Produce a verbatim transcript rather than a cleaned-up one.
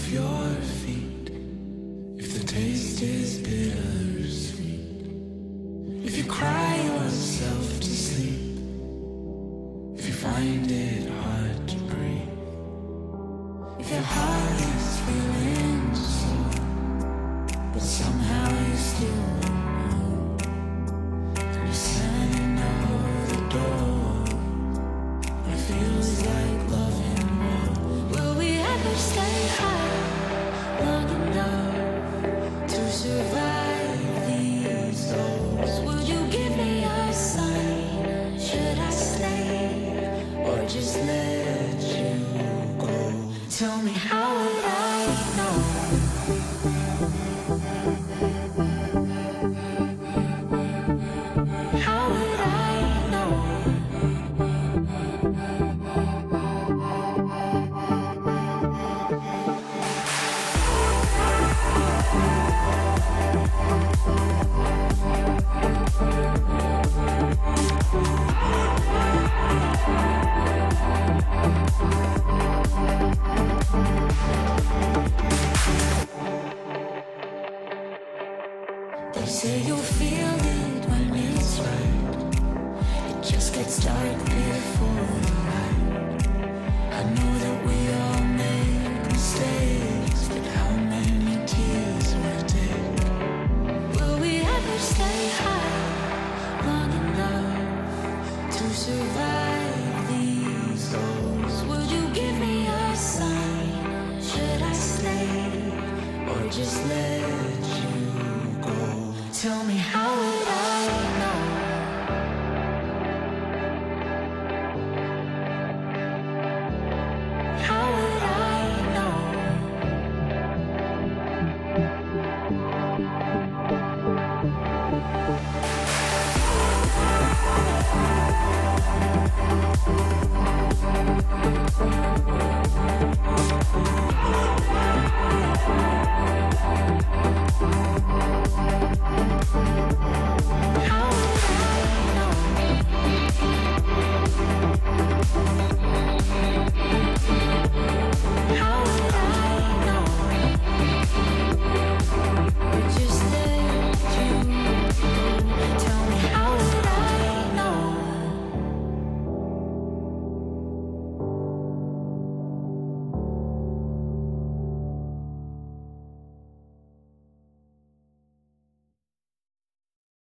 your feet. If the taste is bittersweet, if you cry yourself to sleep, if you find it hard to breathe, if your heart is feeling sore, but somehow you still won't move, and you're standing out the door, and it feels like loving more. Will we ever stay high long enough to survive these doors? Would you give me a sign? Should I stay or just let you go? Tell me, how would I know? How would I know? They say you'll feel it when it's right. It just gets dark before the light. I know that we all make mistakes, but how many tears will it take? Will we ever stay high long enough to survive these doors? Would you give me a sign? Should I stay or just let you go? Tell me, how would I know? How would I know?